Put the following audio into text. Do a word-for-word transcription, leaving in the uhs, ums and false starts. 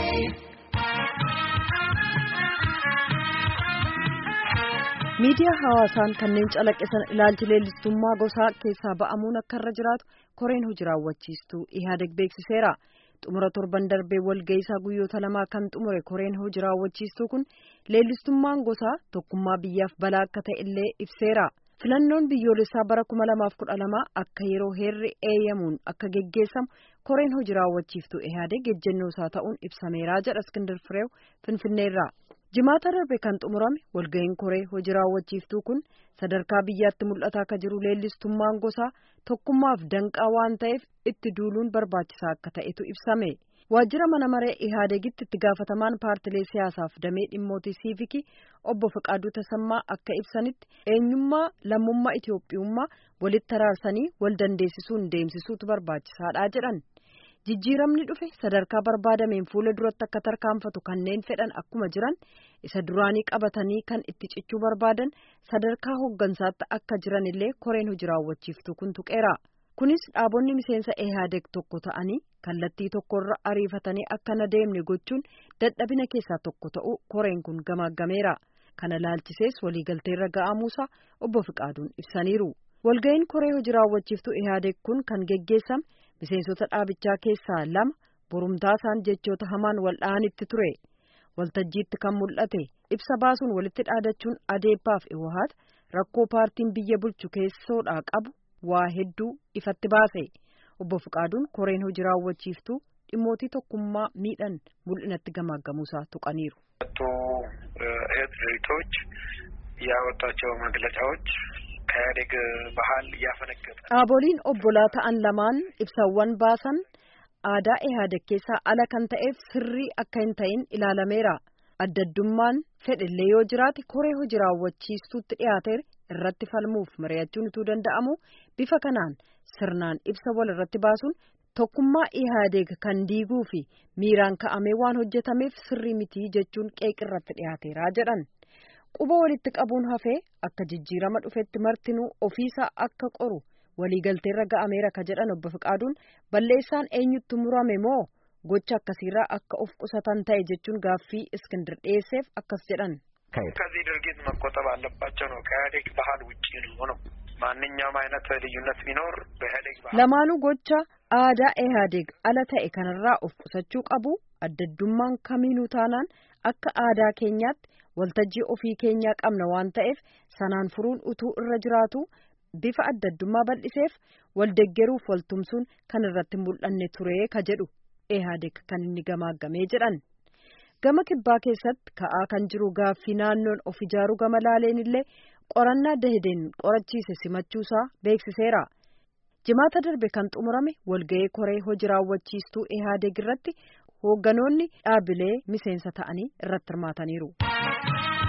Miidiyaa hawaasaan kanneen calaqqisan ilaalchi leellistummaa gosaa keessaa ba'amuun akka irra jiraatu koreen hojii raawwachiistuu Ihaadeg beeksiseera. Xumura torban darbee walga'iisaa guyyoota lamaa kan xumure koreen hojii raawwachiistuu kun leellistummaan gosaa tokkummaa biyyaaf balaa akka ta'e illee ibseera. Filannoon biyyoolessaa bara kuma lamaaf kudha lama akka yeroo heerri eeyyamuun akka geggeessamu koreen hojii raawwachiistuu Ihaadeg ejjennoo isaa ta'uun ibsameera jedha Iskindar Fireew Finfinneerraa. Jimaata darbe kan xumurame walga'iin koree hojii raawwachiistuu kun sadarkaa biyyaatti mul'ataa akka jiru leellistummaan gosaa tokkummaaf danqaa waan ta'eef itti duuluun barbaachisaa akka ta'etu ibsame. Waajjira mana maree Ihaadegitti itti gaafatamaan paartilee siyaasaaf damee dhimmootii siivikii obbo Fiqaaduu Tasammaa akka ibsanitti eenyummaa lammummaa Itoophiyummaa walitti araarsanii wal dandeessisuun deemsisuutu barbaachisaadha jedhan. Jijjiiramni dhufe sadarkaa barbaadameen fuula duratti akka tarkaanfatu kanneen fedhan akkuma jiran isa duraanii qabatanii kan itti cichuu barbaadan sadarkaa hooggansaatti akka jiran illee koreen hojii raawwachiiftuu kun tuqeera. Kunis dhaabonni miseensa Ihaadeg tokko ta'anii kallattii tokkorra ariifatanii akka na deemne gochuun dadhabina keessaa tokko ta'uu koreen kun gamaaggameera. Kana laalchisees waliigalteerra ga'amuusaa obbo Fiqaaduun ibsaniiru. Walga'iin koree hojii raawwachiiftuu Ihaadeg kun kan geggeessame miseensota dhaabichaa keessaa lama borumtaasaan jechoota hamaan wal dha'anitti ture. Waltajjiitti kan mul'ate ibsa baasuun walitti dhaadachuun Adeepaaf Iwahaat rakkoo paartiin biyya bulchu keessoodhaa qabu waa hedduu ifatti baase. Obbo Fiqaaduun koreen hojii raawwachiiftuu dhimmootii tokkummaa miidhan mul'inatti gamaaggamuusaa tuqaniiru. ድርጅቶች ያወጣቸው መግለጫዎች ከኢህአዴግ ባህል ያፈነገጠ Dhaaboliin obbolaa ta'an lamaan ibsawwan baasan aadaa Ihaadeg keessaa ala kan ta'eef sirrii akka hin ta'in ilaalameera. Addaddummaan fedhillee yoo jiraate koree hojii raawwachiistuutti dhiyaate irratti falmuuf mari'achuun utuu danda'amu bifa kanaan sirnaan ibsa wal irratti baasuun tokkummaa Ihaadeg kan diiguu fi miiraan ka'amee waan hojjetameef sirrii mitii jechuun qeeqirratti dhiyaateera jedhan. Quba walitti qabuun hafee akka jijjiirama dhufetti martinuu ofiisaa akka qoru waliigalteerra ga'ameera ka jedhan obbo Fiqaaduun balleessaan eenyutti murame moo gocha akkasiirraa akka of qusatan ta'e jechuun gaaffii Iskindir dhiyeesseef akkas jedhan. ከዚህ ድርጊት መቆጠብ አለባቸው ነው ከኢህአዴግ ባህል ውጪ ነው ነው ማንኛውም አይነት ልዩነት ቢኖር በኢህአዴግ ባህል lamaanuu gocha aadaa Ihaadeg ala ta'e kanarraa of qusachuu qabu. Addaddummaan kamiinuu taanaan akka aadaa keenyaatti waltajjii ofii keenyaa qabna waan ta'eef sanaan furuun utuu irra jiraatu bifa addaddummaa bal'iseef waldeggeruuf waltumsuun kan irratti mul'anne ture ka jedhu Ihaadeg kan inni gamaaggamee jedhan. Gama kibbaa keessatti ka'aa kan jiru gaaffii naannoon of ijaaruu gama laaleen illee qorannaa Dahideen qorachiise simachuusaa beeksiseera. Jimaata darbe kan xumurame walga'ii koree hojii raawwachiistuu Ihaadeg irratti hoogganoonni dhaabilee miseensa ta'anii irratti hirmaataniiru.